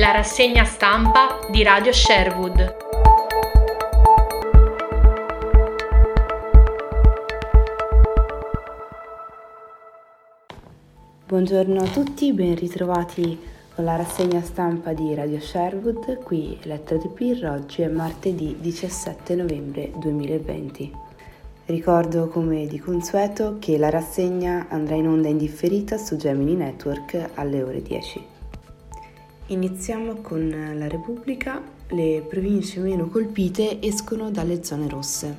la rassegna stampa di Radio Sherwood. Buongiorno a tutti, ben ritrovati con la rassegna stampa di Radio Sherwood, qui Lettera di Pirro. Oggi è martedì 17 novembre 2020. Ricordo come di consueto che la rassegna andrà in onda indifferita su Gemini Network alle ore 10. Iniziamo con la Repubblica. Le province meno colpite escono dalle zone rosse.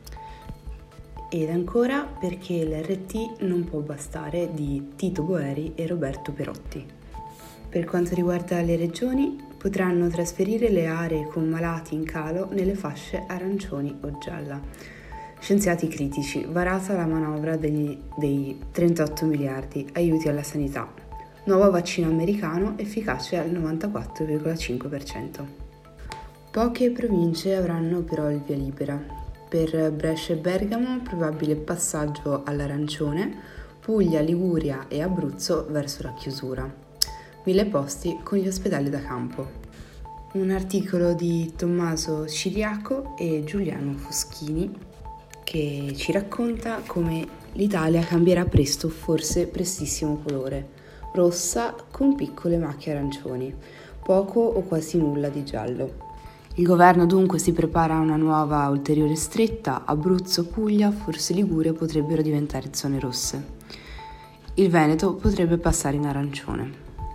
Ed ancora perché l'RT non può bastare di Tito Boeri e Roberto Perotti. Per quanto riguarda le regioni, potranno trasferire le aree con malati in calo nelle fasce arancioni o gialla. Scienziati critici, varata la manovra dei 38 miliardi, aiuti alla sanità. Nuovo vaccino americano, efficace al 94,5%. Poche province avranno però il via libera. Per Brescia e Bergamo probabile passaggio all'arancione, Puglia, Liguria e Abruzzo verso la chiusura. 1000 posti con gli ospedali da campo. Un articolo di Tommaso Ciriaco e Giuliano Foschini che ci racconta come l'Italia cambierà presto, forse prestissimo colore. Rossa con piccole macchie arancioni, poco o quasi nulla di giallo. Il governo dunque si prepara a una nuova ulteriore stretta, Abruzzo, Puglia, forse Liguria potrebbero diventare zone rosse. Il Veneto potrebbe passare in arancione.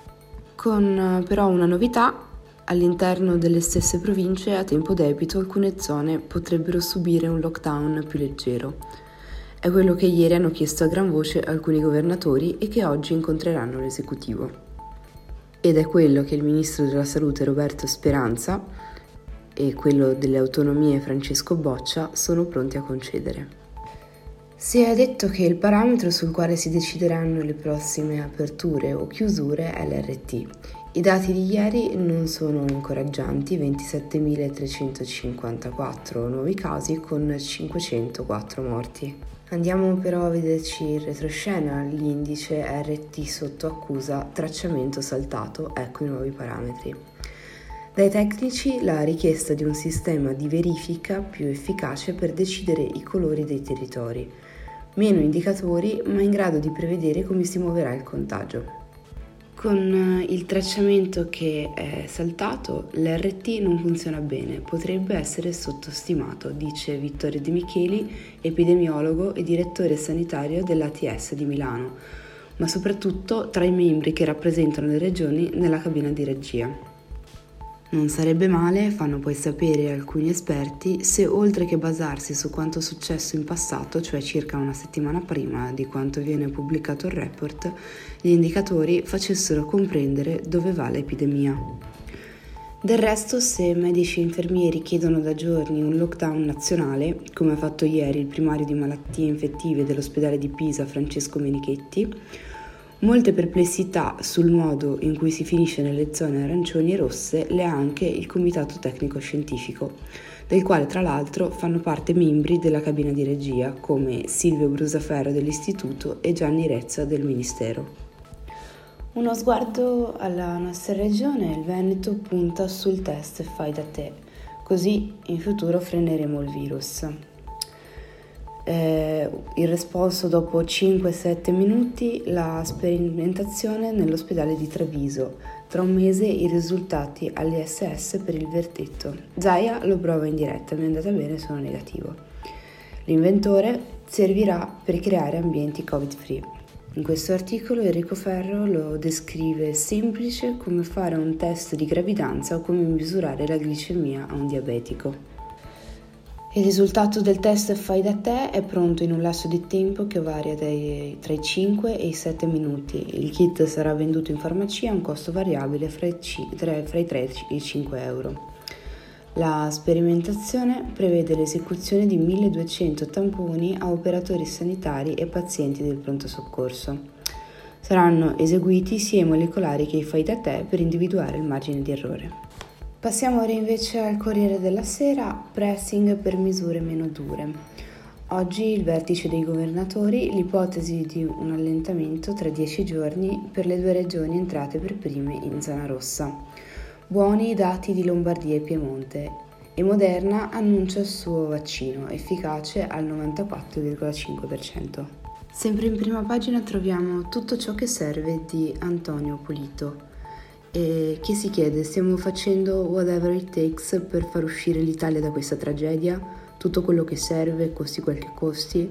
Con però una novità, all'interno delle stesse province a tempo debito alcune zone potrebbero subire un lockdown più leggero. È quello che ieri hanno chiesto a gran voce alcuni governatori e che oggi incontreranno l'esecutivo. Ed è quello che il ministro della Salute Roberto Speranza e quello delle autonomie Francesco Boccia sono pronti a concedere. Si è detto che il parametro sul quale si decideranno le prossime aperture o chiusure è l'RT. I dati di ieri non sono incoraggianti, 27.354 nuovi casi con 504 morti. Andiamo però a vederci il retroscena, l'indice RT sotto accusa, tracciamento saltato, ecco i nuovi parametri. Dai tecnici la richiesta di un sistema di verifica più efficace per decidere i colori dei territori, meno indicatori ma in grado di prevedere come si muoverà il contagio. Con il tracciamento che è saltato, l'RT non funziona bene, potrebbe essere sottostimato, dice Vittorio De Micheli, epidemiologo e direttore sanitario dell'ATS di Milano, ma soprattutto tra i membri che rappresentano le regioni nella cabina di regia. Non sarebbe male, fanno poi sapere alcuni esperti, se oltre che basarsi su quanto successo in passato, cioè circa una settimana prima di quanto viene pubblicato il report, gli indicatori facessero comprendere dove va l'epidemia. Del resto, se medici e infermieri chiedono da giorni un lockdown nazionale, come ha fatto ieri il primario di malattie infettive dell'ospedale di Pisa Francesco Menichetti, molte perplessità sul modo in cui si finisce nelle zone arancioni e rosse le ha anche il Comitato Tecnico Scientifico, del quale tra l'altro fanno parte membri della cabina di regia come Silvio Brusaferro dell'Istituto e Gianni Rezza del Ministero. Uno sguardo alla nostra regione, il Veneto punta sul test fai da te, così in futuro freneremo il virus. Il responso dopo 5-7 minuti, la sperimentazione nell'ospedale di Treviso, tra un mese i risultati all'ISS per il verdetto. Zaia lo prova in diretta, mi è andata bene, sono negativo. L'inventore servirà per creare ambienti covid-free. In questo articolo Enrico Ferro lo descrive semplice come fare un test di gravidanza o come misurare la glicemia a un diabetico. Il risultato del test fai da te è pronto in un lasso di tempo che varia tra i 5 e i 7 minuti. Il kit sarà venduto in farmacia a un costo variabile fra i 3 e i 5 euro. La sperimentazione prevede l'esecuzione di 1200 tamponi a operatori sanitari e pazienti del pronto soccorso. Saranno eseguiti sia i molecolari che i fai da te per individuare il margine di errore. Passiamo ora invece al Corriere della Sera, pressing per misure meno dure. Oggi il vertice dei governatori, l'ipotesi di un allentamento tra 10 giorni per le 2 regioni entrate per prime in zona rossa. Buoni i dati di Lombardia e Piemonte e Moderna annuncia il suo vaccino, efficace al 94,5%. Sempre in prima pagina troviamo tutto ciò che serve di Antonio Polito, che si chiede: stiamo facendo whatever it takes per far uscire l'Italia da questa tragedia? Tutto quello che serve, costi quel che costi?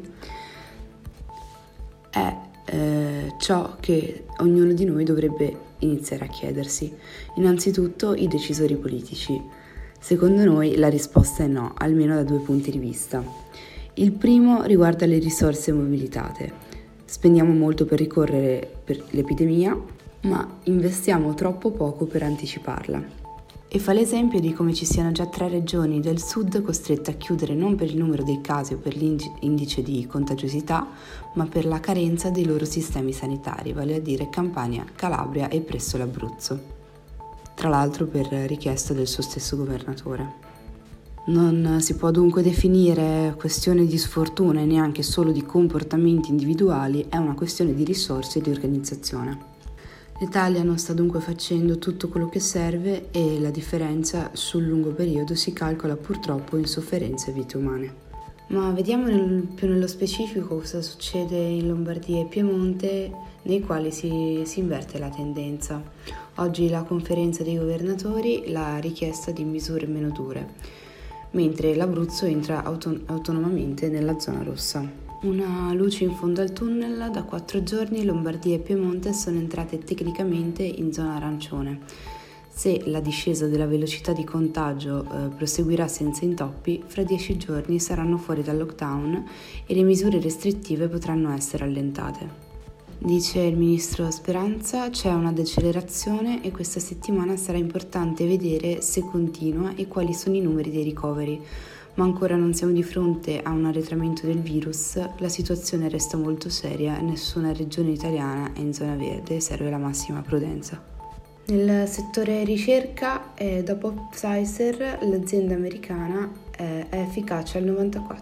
È ciò che ognuno di noi dovrebbe iniziare a chiedersi. Innanzitutto i decisori politici. Secondo noi la risposta è no, almeno da 2 punti di vista. Il primo riguarda le risorse mobilitate. Spendiamo molto per ricorrere per l'epidemia, ma investiamo troppo poco per anticiparla. E fa l'esempio di come ci siano già 3 regioni del sud costrette a chiudere non per il numero dei casi o per l'indice di contagiosità, ma per la carenza dei loro sistemi sanitari, vale a dire Campania, Calabria e presso l'Abruzzo. Tra l'altro per richiesta del suo stesso governatore. Non si può dunque definire questione di sfortuna e neanche solo di comportamenti individuali, è una questione di risorse e di organizzazione. L'Italia non sta dunque facendo tutto quello che serve e la differenza sul lungo periodo si calcola purtroppo in sofferenze e vite umane. Ma vediamo più nello specifico cosa succede in Lombardia e Piemonte, nei quali si inverte la tendenza. Oggi la conferenza dei governatori la richiesta di misure meno dure, mentre l'Abruzzo entra autonomamente nella zona rossa. Una luce in fondo al tunnel: da 4 giorni Lombardia e Piemonte sono entrate tecnicamente in zona arancione. Se la discesa della velocità di contagio proseguirà senza intoppi, fra 10 giorni saranno fuori dal lockdown e le misure restrittive potranno essere allentate. Dice il ministro Speranza, c'è una decelerazione e questa settimana sarà importante vedere se continua e quali sono i numeri dei ricoveri. Ma ancora non siamo di fronte a un arretramento del virus, la situazione resta molto seria e nessuna regione italiana è in zona verde e serve la massima prudenza. Nel settore ricerca, dopo Pfizer, l'azienda americana è efficace al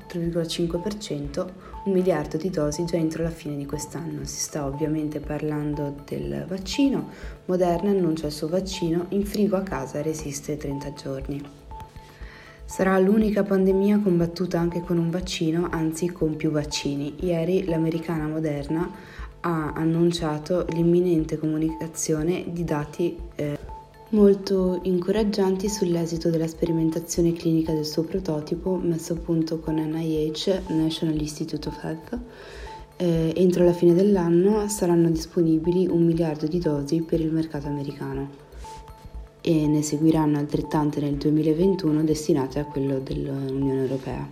94,5%, 1 miliardo di dosi già entro la fine di quest'anno. Si sta ovviamente parlando del vaccino. Moderna annuncia il suo vaccino, in frigo a casa resiste 30 giorni. Sarà l'unica pandemia combattuta anche con un vaccino, anzi con più vaccini. Ieri l'americana Moderna ha annunciato l'imminente comunicazione di dati molto incoraggianti sull'esito della sperimentazione clinica del suo prototipo messo a punto con NIH, National Institute of Health. Entro la fine dell'anno saranno disponibili 1 miliardo di dosi per il mercato americano e ne seguiranno altrettante nel 2021 destinate a quello dell'Unione Europea.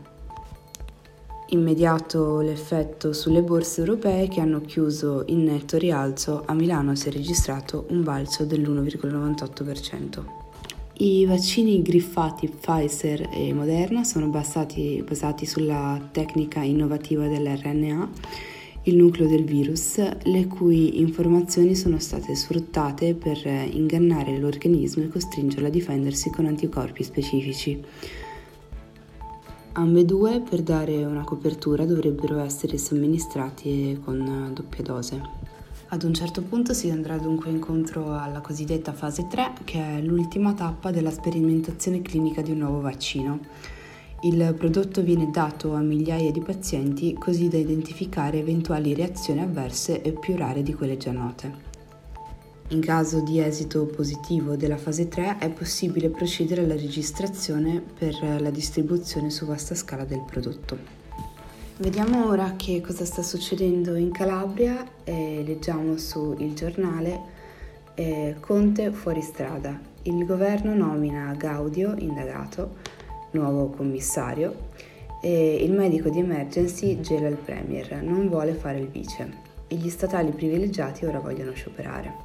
Immediato l'effetto sulle borse europee che hanno chiuso in netto rialzo. A Milano si è registrato un balzo dell'1,98%. I vaccini griffati Pfizer e Moderna sono basati sulla tecnica innovativa dell'RNA, il nucleo del virus, le cui informazioni sono state sfruttate per ingannare l'organismo e costringerlo a difendersi con anticorpi specifici. Ambedue, per dare una copertura, dovrebbero essere somministrati con doppia dose. Ad un certo punto si andrà dunque incontro alla cosiddetta fase 3, che è l'ultima tappa della sperimentazione clinica di un nuovo vaccino. Il prodotto viene dato a migliaia di pazienti così da identificare eventuali reazioni avverse e più rare di quelle già note. In caso di esito positivo della fase 3 è possibile procedere alla registrazione per la distribuzione su vasta scala del prodotto. Vediamo ora che cosa sta succedendo in Calabria. Leggiamo su Il Giornale: Conte fuori strada. Il governo nomina Gaudio, indagato, nuovo commissario, e il medico di emergency gela il premier, non vuole fare il vice, e gli statali privilegiati ora vogliono scioperare.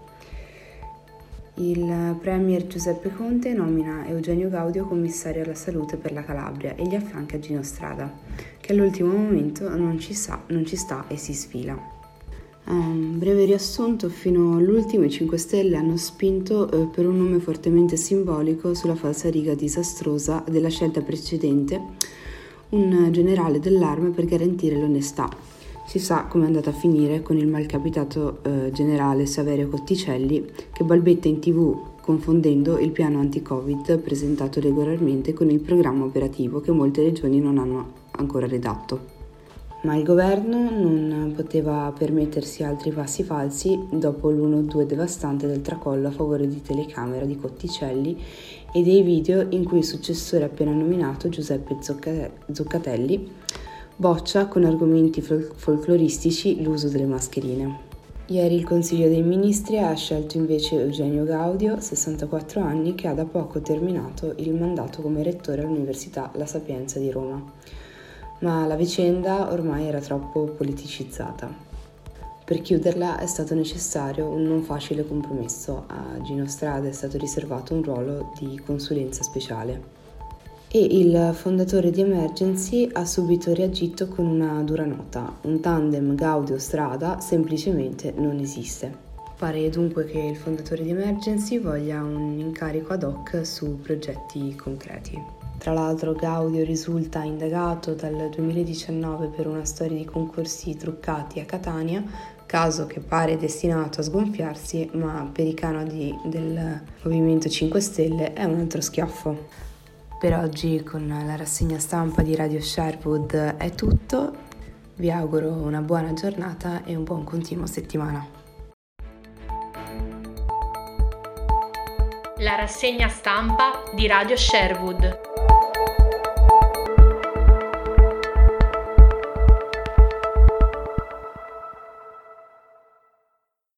Il premier Giuseppe Conte nomina Eugenio Gaudio commissario alla salute per la Calabria e gli affianca Gino Strada, che all'ultimo momento non ci sta e si sfila. Breve riassunto: fino all'ultimo i 5 Stelle hanno spinto per un nome fortemente simbolico sulla falsariga disastrosa della scelta precedente, un generale dell'arma per garantire l'onestà. Si sa come è andata a finire con il malcapitato generale Saverio Cotticelli, che balbetta in TV confondendo il piano anti-Covid presentato regolarmente con il programma operativo che molte regioni non hanno ancora redatto. Ma il governo non poteva permettersi altri passi falsi dopo l'1-2 devastante del tracollo a favore di telecamera di Cotticelli e dei video in cui il successore appena nominato, Giuseppe Zoccatelli, boccia con argomenti folcloristici l'uso delle mascherine. Ieri il Consiglio dei Ministri ha scelto invece Eugenio Gaudio, 64 anni, che ha da poco terminato il mandato come rettore all'Università La Sapienza di Roma. Ma la vicenda ormai era troppo politicizzata. Per chiuderla è stato necessario un non facile compromesso. A Gino Strada è stato riservato un ruolo di consulenza speciale. E il fondatore di Emergency ha subito reagito con una dura nota. Un tandem Gaudio-Strada semplicemente non esiste. Pare dunque che il fondatore di Emergency voglia un incarico ad hoc su progetti concreti. Tra l'altro Gaudio risulta indagato dal 2019 per una storia di concorsi truccati a Catania, caso che pare destinato a sgonfiarsi, ma per i canoni del Movimento 5 Stelle è un altro schiaffo. Per oggi con la rassegna stampa di Radio Sherwood è tutto, vi auguro una buona giornata e un buon continuo settimana. La rassegna stampa di Radio Sherwood.